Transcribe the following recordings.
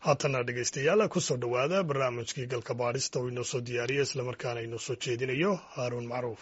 haatana dhegaystayaal kusoo dhowaada barnaamijkii galka baadhista oo inoo soo diyaariya islamarkaana inoo soo jeedinayo haaruun macruuf.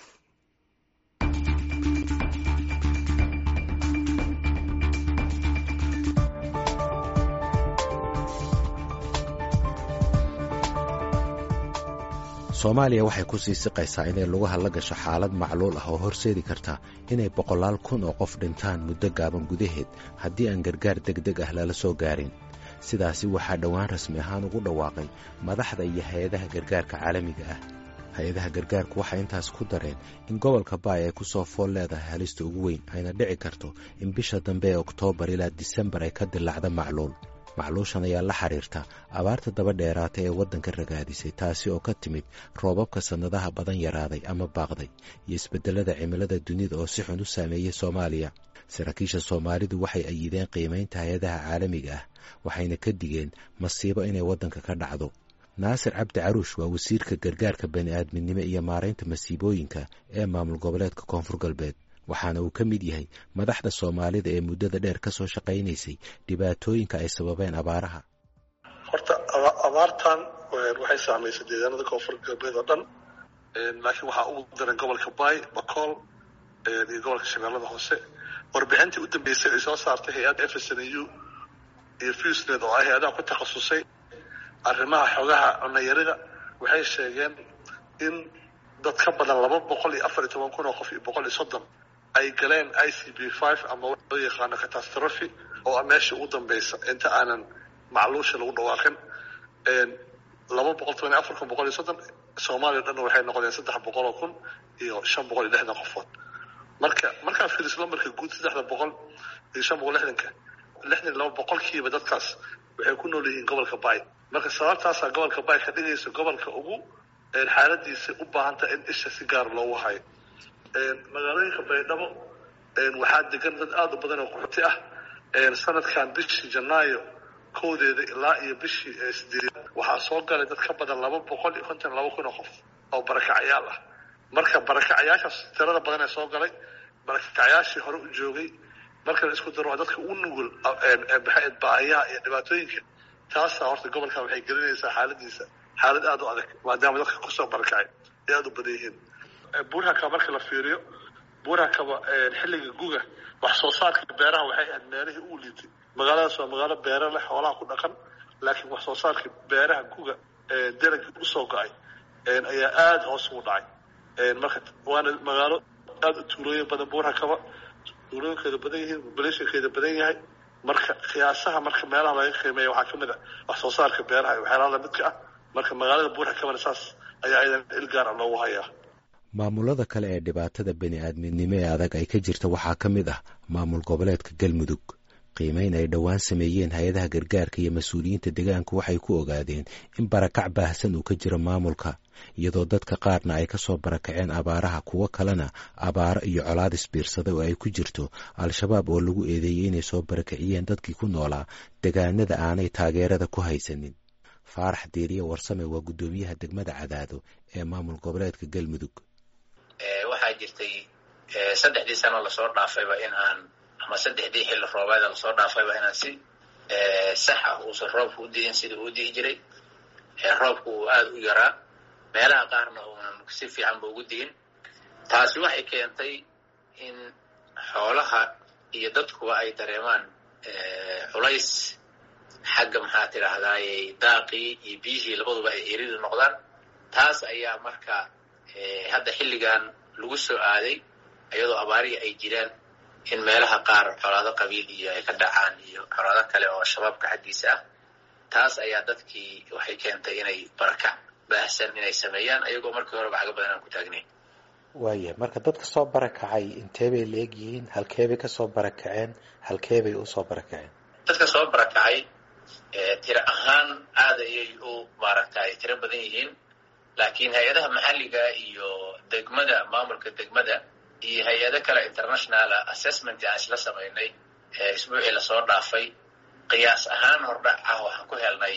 soomaaliya waxay ku sii siqaysaa inay lugaha la gasho xaalad macluul ah oo horseedi karta inay 100,000 oo qof dhintaan muddo gaaban gudaheed haddii aan gargaar degdeg ah lala soo gaarin. sidaasi waxaa dhowaan rasmi ahaan ugu dhawaaqay madaxda iyo hay-adaha gargaarka caalamiga ah. hay-adaha gargaarku waxay intaas ku dareen in gobolka baay ay ku soo fool leedahay halista ugu weyn ayna dhici karto in bisha dambe ee Oktoobar ilaa Disembar ay ka dillaacdo macluushan ayaa la xiriirta abaarta daba dheeraata ee waddanka ragaadisay, taasi oo ka timid roobabka sannadaha badan yaraaday ama baaqday iyo isbeddelada cimilada dunida oo si xun u saameeyey Soomaaliya. saraakiisha Soomaalidu waxay ayideen qiimaynta hay-adaha caalamiga ah, waxayna ka digeen masiibo inay waddanka ka dhacdo. naasir cabdi caruush waa wasiirka gargaarka bani'aadminimo iyo maaraynta masiibooyinka ee maamul goboleedka Koonfur Galbeed, waxaana uu ka mid yahay madaxda Soomaalida ee muddada dheer ka soo shaqaynaysay dhibaatooyinka ay sababeen abaaraha. horta abaartan waxay saameysay deegaanada Koonfur Galbeed oo dhan, laakiin waxaa ugu daran gobolka Baay, Bakool iyo gobolka Shabeellada Hoose. warbixintii u dambeysay ay soo saartay hay'adda FSNU iyo FUSNET oo ah hay'adaha ku takhasusay arrimaha xogaha cunayarida waxay sheegeen in dad ka badan 214,000 oo qof iyo 130 ay galeen ICB5 ama loo yaqaano catastrophe oo meesha ugu dambeysa inta aanan macluusha lagu dhawaaqin. 214,130 Soomaaliya dhan waxay noqdeen 300,000 iyo 560 qofood. marka filis lambarka guud 300 iyo 560 62% dadkaas waxay ku nool yihiin gobolka Baay. marka sababtaas gobolka Baay ka dhigaysa gobolka ugu xaaladiisa u baahan tahay in isha si gaar loo hayo. magaalooyinka Baydhabo waxaa degan dad aad u badan oo qaxooti ah. sanadkan bishii Janaayo koodeeda ilaa iyo bishii Sideed waxaa soo galay dad ka badan 252,000 qof oo barakacayaal ah. marka barakacayaashaas tirada badan ee soo galay barakacayaashii hore u joogay marka la isku daro dadka u nugul baahiyaha iyo dhibaatooyinka, taasa horta gobolka waxay gelinaysaa xaaladiisa xaalad aad u adag maadaama dadka ku soo barakacay ay aad u badan yihiin. buurhaka marka la fiiriyo buurhakaba xilliga guga wax soo saarka beeraha waxay ahayd meelihii ugu liitay. magaaladaas waa magaalo beero leh xoolaha ku dhaqan, laakiin wax soo saarka beeraha guga dalagii u soo go'ay ayaa aad hoos ugu dhacay. marka waana magaalo aad u tuulooyin badan buurhakaba tuulooyinkeeda badan yihiin, populationkeeda badan yahay. marka qiyaasaha marka meelaha laga qiimeeyo waxaa ka mid ah wax soo saarka beeraha iyo waxyaalaha lamidka ah. marka magaalada buurhakabana saas ayaa idan il gaar ah loogu hayaa. maamulada kale ee dhibaatada bani'aadminimo ee adag ay ka jirta waxaa ka mid ah maamul goboleedka Galmudug. qiimayn ay dhowaan sameeyeen hay-adaha gargaarka iyo mas-uuliyiinta deegaanku waxay ku ogaadeen in barakac baahsan uu ka jiro maamulka, iyadoo dadka qaarna ay ka soo barakaceen abaaraha, kuwo kalena abaaro iyo colaad isbiirsaday oo ay ku jirto al-shabaab oo lagu eedeeyey inay soo barakiciyeen dadkii ku noolaa deegaanada aanay taageerada ku haysanin. faarax diiriye warsame waa guddoomiyaha degmada Cadaado ee maamul goboleedka Galmudug. waxaa jirtay 3 sano la soo dhaafayba in aan ama 3 xilli roobaad la soo dhaafayba inaan si sax ah uu roobku u diin sida uu dihi jiray. roobku aad u yaraa, meelaha qaarna uu si fiican buu ugu diin. taasi waxay keentay in xoolaha iyo dadkuba ay dareemaan culays xagga maxaa tiraahdaay daaqii iyo biyihii labaduba ay ciriiri noqdaan. taas ayaa marka hadda xilligan lagu soo aaday iyadoo abaarihi ay jiraan in meelaha qaar colaado qabiil iyo ay ka dhacaan iyo colaado kale oo shabaabka xaggiisa ah. taas ayaa dadkii waxay keentay inay barakac baahsan inay sameeyaan ayagoo markii hore bacaga badan aan ku taagnayn. waayahay, marka dadka soo barakacay intee bay leeg yihiin? halkee bay ka soo barakaceen? halkee bay u soo barakaceen? dadka soo barakacay tiro ahaan aad ayay u maaragtay tiro badan yihiin, laakiin hay-adaha maxalliga iyo degmada maamulka degmada iyo hay-ado kale international assessment aan isla samaynay isbuucii la soo dhaafay qiyaas ahaan hordhac ah waxaan ku helnay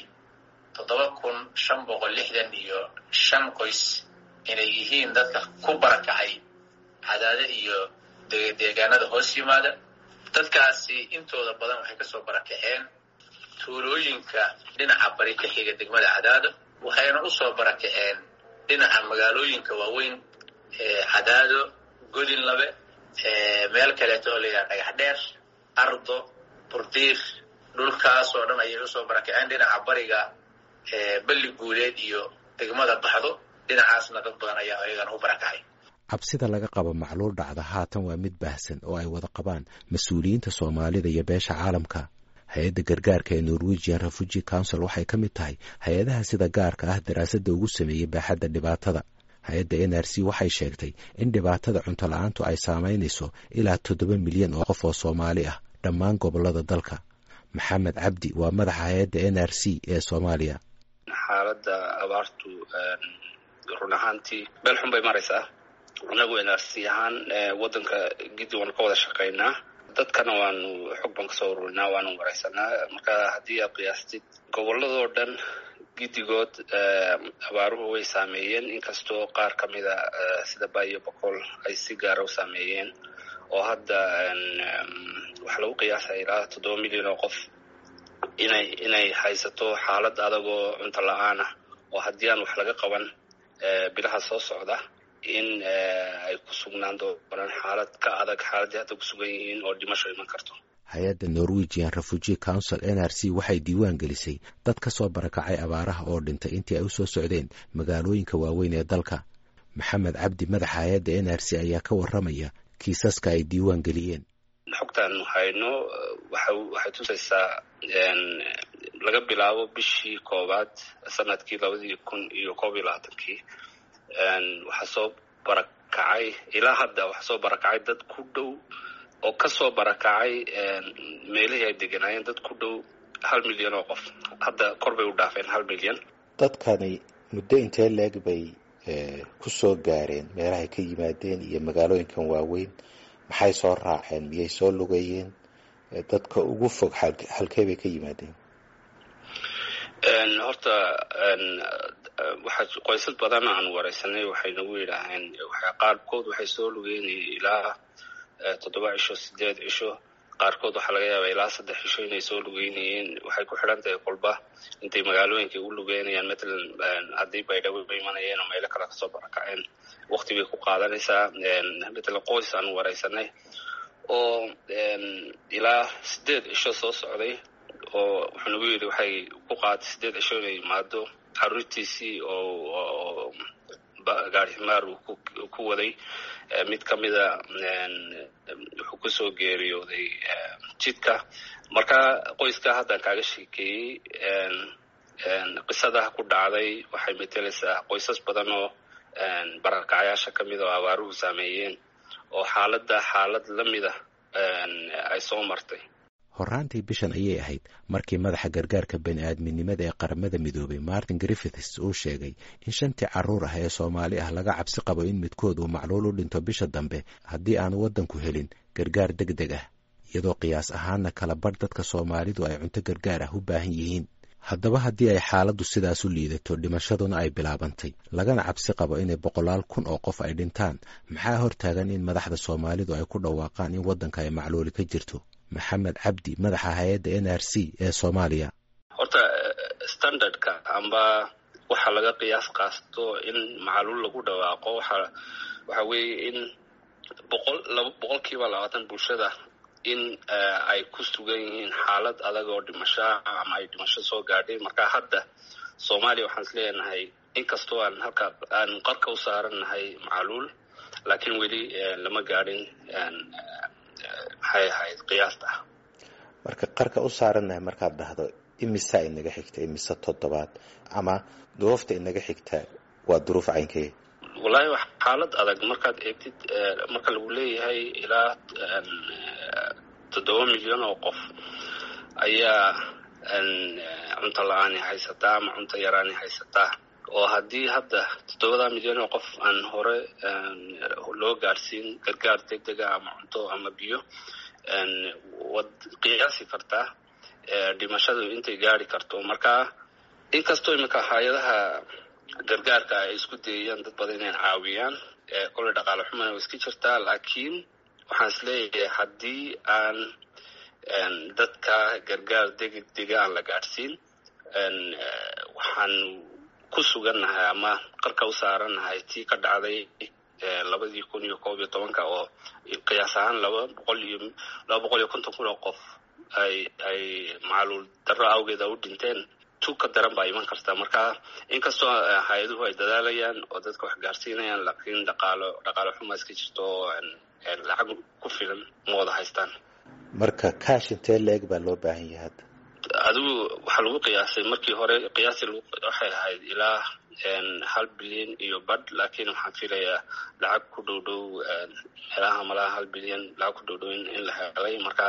7,565 qoys inay yihiin dadka ku barakacay Cadaado iyo deegaanada hoos yimaada. dadkaasi intooda badan waxay ka soo barakaceen tuulooyinka dhinaca bari ka xiga degmada Cadaado waxayna u soo barakaceen dhinaca magaalooyinka waaweyn Cadaado, Godinlabe, meel kaleeto oo la yiraahdo Dhagaxdheer, Ardo, Burdiiq, dhulkaas oo dhan ayay u soo barakaceen dhinaca bariga Balli Guuleed iyo degmada Baxdo. dhinacaasna dad badan ayaa ayagana u barakacay. cabsida laga qabo macluul dhacda haatan waa mid baahsan oo ay wada qabaan mas-uuliyiinta Soomaalida iyo beesha caalamka. hay-adda gargaarka ee Norwegian Refugee Council waxay ka mid tahay hay-adaha sida gaarka ah daraasadda ugu sameeyey baaxadda dhibaatada. hay-adda NRC waxay sheegtay in dhibaatada cunto la'aantu ay saamaynayso ilaa 7 milyan oo qof oo Soomaali ah dhammaan gobollada dalka. Maxamed Cabdi waa madaxa hay-adda NRC ee Soomaaliya. xaaladda abaartu run ahaantii meel xun bay maraysaa. anagu NRC ahaan waddanka gidi waan ka wada shaqaynaa, dadkana waanu xog baan kasoo ururinaa, waanu waraysanaa. marka haddii aad qiyaastid gobolladoo dhan gidigood abaaruhu way saameeyeen, inkastoo qaar ka mida sida Baayo Boqol ay si gaara u saameeyeen oo hadda waxa lagu qiyaasaya ilaa 7 milyan oo qof inay haysato xaalad adagoo cunto la'aan ah, oo haddii aan wax laga qaban bilaha soo socda in ay ku sugnaan doonaan xaalad ka adag xaaladii hadda ku sugan yihiin oo dhimasho iman karto. hay-adda Norwegian Refugee Council NRC waxay diiwaan gelisay dad ka soo barakacay abaaraha oo dhintay intii ay u soo socdeen magaalooyinka waaweyn ee dalka. Maxamed Cabdi madaxa hay-adda NRC ayaa ka warramaya kiisaska ay diiwaan geliyeen. xogtaan hayno waxay tusaysaa laga bilaabo bishii koowaad sanadkii 2021 waxaa soo barakacay ilaa hadda waxaa soo barakacay dad ku dhow oo ka soo barakacay meelihii ay deganaayeen dad ku dhow 1 milyan oo qof. hadda kor bay u dhaafeen 1 milyan. dadkani muddo intee leeg bay ku soo gaareen meelahay ka yimaadeen iyo magaalooyinkan waaweyn? maxay soo raaceen? miyay soo lugayeen? dadka ugu fog halkee bay ka yimaadeen? horta waxaa qoysas badan aan waraysanay waxay nagu yidhaaheen qaarkood waxay soo lugeen ilaa 7 cisho 8 cisho, qaarkood waxaa laga yaabaa ilaa 3 cisho inay soo lugeynayeen. waxay ku xidhan tahay kolba intay magaalooyinka u lugeynayaan. matalan haddii Baydhabo bay imanayeen oo meelo kale kasoo barakaceen waqti bay ku qaadanaysaa. matalan qoys aan waraysanay oo ilaa 8 cisho soo socday oo wuxuu nagu yidhi waxay ku qaadatay 8 cisho inay yimaado carruurtiisii oo gaari ximaar uu ku waday. mid ka mida wuxuu ku soo geeriyooday jidka. marka qoyska haddaan kaaga sheekeeyey qisadaha ku dhacday waxay metelaysaa qoysas badan oo barakacayaasha ka mid oo abaaruhu saameeyeen oo xaalad la mida ay soo martay. horraantii bishan ayay ahayd markii madaxa gargaarka bani'aadminimada ee qaramada midoobay Martin Griffiths uu sheegay in 5 carruur ah ee Soomaali ah laga cabsi qabo in midkood uu macluul u dhinto bisha dambe haddii aan waddanku helin gargaar degdeg ah, iyadoo qiyaas ahaanna kala badh dadka Soomaalidu ay cunto gargaar ah u baahan yihiin. haddaba haddii ay xaaladdu sidaas u liidato, dhimashaduna ay bilaabantay, lagana cabsi qabo inay 100,000 oo qof ay dhintaan, maxaa hortaagan in madaxda Soomaalidu ay ku dhawaaqaan in waddanka ay macluuli ka jirto? Maxamed Cabdi madaxa hay-adda NRC ee Soomaaliya. horta standardka amba waxa laga qiyaas qaasto in macluul lagu dhawaaqo waxa weeye in 20% bulshada in ay ku sugan yihiin xaalad adag oo dhimasho ama ay dhimasho soo gaadhay. marka hadda Soomaaliya waxaan isleeyahay inkastoo aan qarka u saaranahay macluul, laakiin weli lama gaadhin maxay ahayd qiyaasta. marka qarka u saaranahay markaad dhahdo imisa inaga xigta, imisa 7 ama duruufta inaga xigta waa duruuf caynkee? wallahi wax xaalad adag markaad eegtid marka lagu leeyahay ilaa 7 milyan oo qof ayaa cunto la'aan haysataa ama cunto yaraan haysataa, oo haddii hadda 7 milyan oo qof aan hore loo gaarsiin gargaar degdega ama cunto ama biyo, wad qiyaasi kartaa dhimashadu intay gaari karto. marka inkastoo iminka hay'adaha gargaarka ay isku dayayaan dad badan inay caawiyaan, kole dhaqaale xumana way iska jirtaa, laakiin waxaan isleeyahay haddii aan dadka gargaar degdega aan la gaadhsiin. Waxaan ku sugannahay ama qarka u saarannahay tii ka dhacday 2011 oo qiyaas ahaan 250 kun oo qof ay macluul darro awgeed u dhinteen. ka daran baa iman karta. Marka inkastoo hay'aduhu ay dadaalayaan oo dadka wax gaarsiinayaan, laakiin dhaqaale xumo iska jirto oo lacag ku filan ma wada haystaan. Marka kaash intee leeg baa loo baahan yahay hadda? Adigu waxaa lagu qiyaasay markii hore waxay ahayd ilaa 1 bilyan iyo badh, laakiin waxaan filayaa lacag ku dhow meelaha malaha 1 bilyan lacag ku dhow in la helay. Marka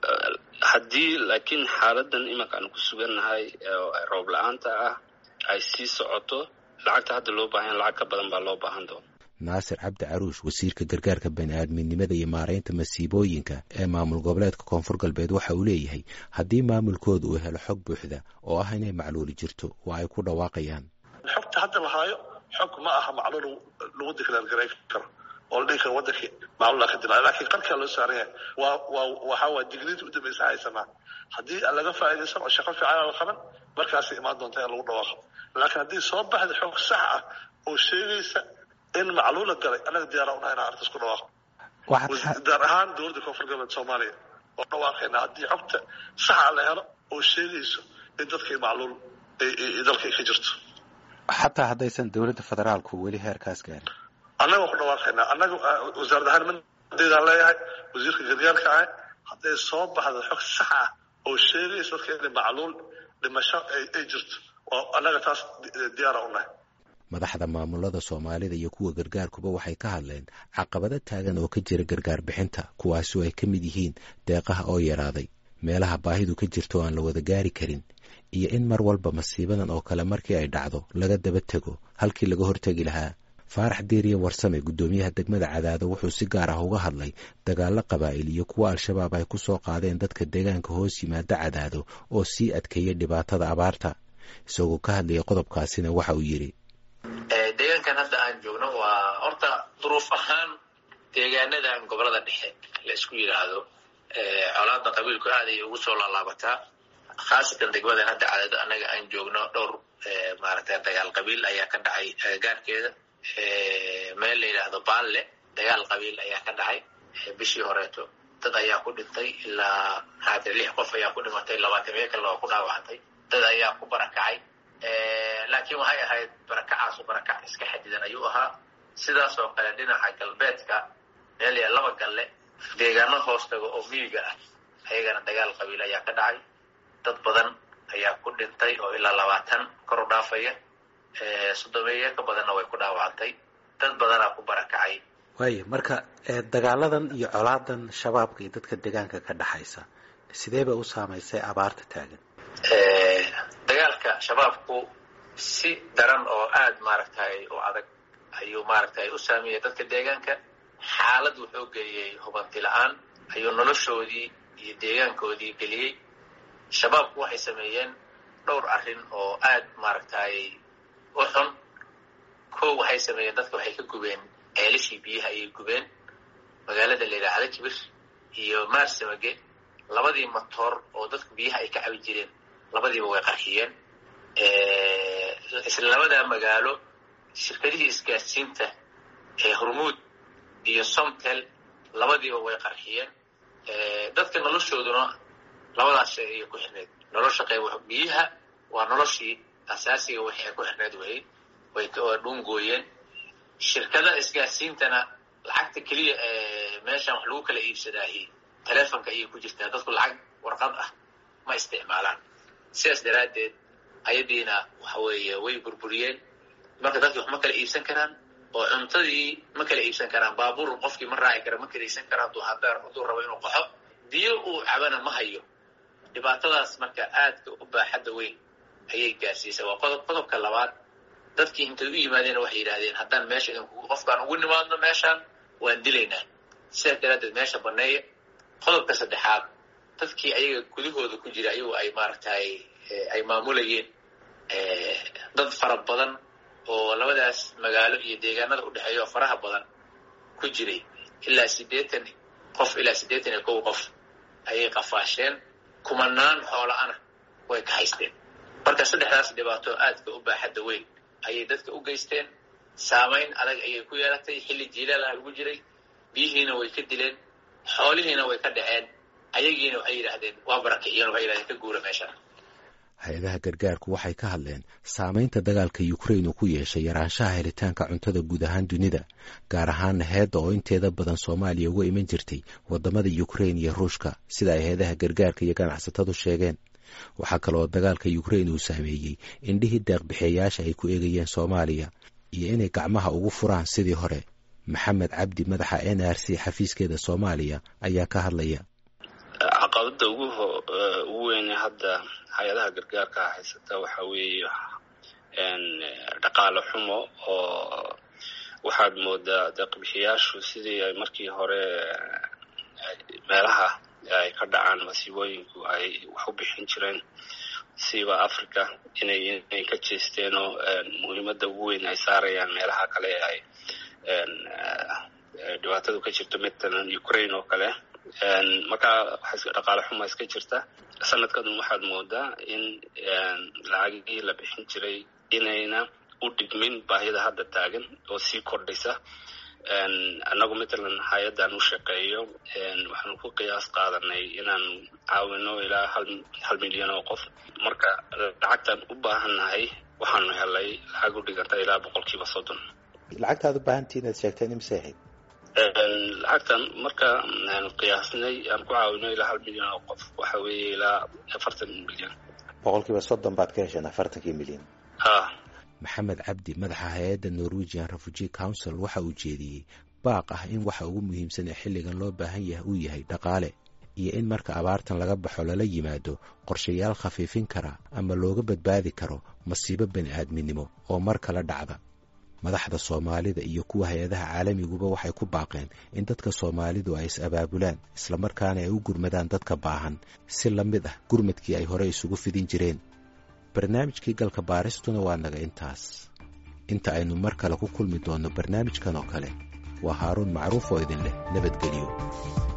haddii laakiin xaaladan imanka aan ku sugannahay roob la'aanta ah ay sii socoto, lacagta hadda loo baahan lacag ka badan baa loo baahan doona. Naasir Cabdi Caruush, wasiirka gargaarka bani'aadminimada iyo maaraynta masiibooyinka ee maamul goboleedka Koonfur Galbeed, waxa uu leeyahay haddii maamulkooda uu helo xog buuxda oo ah inay macluuli jirto waa ay ku dhawaaqayaan. xogta hadda la haayo xog ma aha macluul lagu diklaar karo oo la dhihi karo wadankii macluul ka dilaa, laakiin qarkaa loo saaran yahay waxa waa digniinta u dambaysa haysanaa. haddii laga faa'iidaysan oo shaqo fiican la qaban, markaas imaan doonta in lagu dhawaaqo. laakiin haddii soo baxda xog sax ah oo sheegaysa in macluul galay, anaga diyaar u nahay inaan arrintaas ku dhawaaqo. gaar ahaan dowladda Koonfur Galbeed Soomaaliya oo dhawaaqayna haddii xogta sax ah la helo oo sheegayso in dadkii macluul dalka ka jirto, xataa haddaysan dowladda federaalku weli heerkaas gaarin. annaga ku dhawaaqaynaa. annaga wasaaradda ahaan mandeedaan leeyahay, wasiirka gargaarka ah, hadday soo baxdo xog sax ah oo sheegaysa dadka in macluul dhimasho ay jirto, oo annaga taas diyaara u nahay. madaxda maamulada Soomaalida iyo kuwa gargaarkuba waxay ka hadleen caqabado taagan oo ka jira gargaar bixinta, kuwaasoo ay ka mid yihiin deeqaha oo yaraaday, meelaha baahidu ka jirto aan la wada gaari karin, iyo in mar walba masiibadan oo kale markii ay dhacdo laga daba tego halkii laga hortegi lahaa. Faarax Diiriye Warsame, guddoomiyaha degmada Cadaado, wuxuu si gaar ah uga hadlay dagaallo qabaa'il iyo kuwa Al-shabaab ay ku soo qaadeen dadka deegaanka hoos yimaada Cadaado oo sii adkeeyay dhibaatada abaarta. Isagoo ka hadlaya qodobkaasina waxa uu yidhi: deegaankan hadda aan joogno waa horta duruuf ahaan deegaanadan gobolada dhexe la isku yidhaahdo colaadda qabiilku aad ay ugu soo laalaabataa, khaasatan degmadan hadda Cadaado annaga aan joogno dhowr maaragtay dagaal qabiil ayaa ka dhacay agagaarkeeda. meel la yidhaahdo Baalle dagaal qabiil ayaa ka dhacay bishii horeeto. dad ayaa ku dhintay ilaa 6 qof ayaa ku dhimatay, 20 kale oo ku dhaawacantay. dad ayaa ku barakacay, laakiin waxay ahayd barakac iska xadidan ayuu ahaa. sidaas oo kale dhinaca galbeedka meel ya Laba Galle deegaano hoostaga oo miyiga ah, ayagana dagaal qabiil ayaa ka dhacay. dad badan ayaa ku dhintay oo ilaa 20 kor u dhaafaya, 30 ka badanna way ku dhaawacantay. dad badanaa ku barakacay. waayo marka dagaaladan iyo colaadan shabaabka iyo dadka deegaanka ka dhaxaysa sideeba u saamaysay abaarta taagan? dagaalka shabaabku si daran oo aad maaragtay u adag ayuu maaragtay u saameeyay dadka deegaanka. xaalad wuxuu geeyay hubanti la'aan ayuu noloshoodii iyo deegaankoodii geliyey. shabaabku waxay sameeyeen dhowr arrin oo aad maaragtay u xun. kow waxay sameeyeen dadka waxay ka gubeen ceelashii biyaha ayay gubeen. magaalada la yidhaahdo Jibir iyo Maarsamage, labadii matoor oo dadku biyaha ay ka cabi jireen, labadiiba way qarxiyeen. isla labada magaalo shirkadihii isgaarsiinta ee Hormuud iyo Somtel labadiiba way qarxiyeen. dadka noloshooduna labadaas shay ay ku xirneed. nolosha qayb biyaha waa noloshii asaasiga waxay ku xirneed way ka dhungooyeen. shirkada isgaarsiintana lacagta kaliya meeshan wax lagu kala iibsadaahi telefonka ayay ku jirtaa. dadku lacag warqad ah ma isticmaalaan. sidaas daraaddeed ayadiina waxa weeye way burburiyeen. marka dadki wax ma kala iibsan karaan, oo cuntadii ma kala iibsan karaan. baabuur qofkii ma raaci kara, ma kala iibsan karaan. hadduu rabo inuu qaxo, biyo uu cabana ma hayo. dhibaatadaas marka aadka u baaxadda weyn ayay gaarsiisay. waa qodobka labaad. dadkii intay u yimaadeen waxay yidhaahdeen haddaan meesha qofkaan ugu nimaadno meeshaan waan dilaynaa. sidaas daraaddeed meesha banneeya. qodobka saddexaad, dadkii ayaga gudahooda ku jira ayagu ay maaragtay ay maamulayeen dad fara badan oo labadaas magaalo iyo deegaanada u dhexeeya oo faraha badan ku jiray, ilaa 80 qof ilaa 81 qof ayay qafaasheen, kumanaan xoolo-ana way ka haysteen. marka saddexdaas dhibaato aadka u baaxadda weyn ayay dadka u geysteen. saamayn adag ayay ku yeelatay. xilli jiilaalaha lagu jiray, biyihiina way ka dileen, xoolihiina way ka dhaceen. ayagiina waxay yidhaahdeen waa barakiciyeen, waxay yidhahdeen ka guura meesha. hay-adaha gargaarku waxay ka hadleen saamaynta dagaalka Ukraine uu ku yeeshay yaraanshaha helitaanka cuntada guud ahaan dunida, gaar ahaan heedda oo inteeda badan Soomaaliya uga iman jirtay wadamada Ukraine iyo Ruushka, sida ay hay-adaha gargaarka iyo ganacsatadu sheegeen. waxaa kaloo dagaalka Ukraine uu saameeyey indhihii deeq-bixiyayaasha ay ku eegayeen Soomaaliya iyo inay gacmaha ugu furaan sidii hore. Maxamed Cabdi, madaxa NRC xafiiskeeda Soomaaliya, ayaa ka hadlaya. caqabada ugu weyn hadda hay-adaha gargaarka haysata waxa weeye dhaqaale xumo, oo waxaad moodaa deeq-bixiyaashu sidii ay markii hore meelaha ay ka dhacaan masiibooyinku ay wax u bixin jireen siiba Africa inay ka jeesteenoo muhiimadda ugu weyn ay saarayaan meelaha kale ay dhibaatadu ka jirto, matalan Ukraine oo kale. markaa dhaqaale xumo iska jirta. sanadkan waxaad moodaa in lacagii la bixin jiray inayna u dhigmin baahida hadda taagan oo sii kordhaysa. annagu matalan hay-addan u shaqeeyo waxaanu ku qiyaas qaadanay inaan caawino ilaa hal milyan oo qof. marka lacagtaan u baahannahay waxaanu helay lacag u dhiganta ilaa 30%. lacagtaad u baahantihiin inaad sheegteen imse ahayd? lacagtan marka qiyaasnay aan ku caawino ilaa 1 milyan oo qof waxa weeye ilaa 40 milyan. 30% baad ka hesheen 40 milyan. Maxamed Cabdi, madaxa hay-adda Norwegian Refugee Council, waxa uu jeediyey baaq ah in waxa ugu muhiimsan ee xilligan loo baahan yahay uu yahay dhaqaale, iyo in marka abaartan laga baxo lala yimaado qorshayaal khafiifin kara ama looga badbaadi karo masiibo bani'aadminimo oo mar kala dhacda. madaxda Soomaalida iyo kuwa hay-adaha caalamiguba waxay ku baaqeen in dadka Soomaalidu ay is-abaabulaan, islamarkaana ay u gurmadaan dadka baahan si la mid ah gurmadkii ay hore isugu fidin jireen. barnaamijkii galka baaristuna waa naga intaas. inta aynu mar kale ku kulmi doonno barnaamijkan oo kale, waa Haaruun Macruuf oo idin leh nabadgelyo.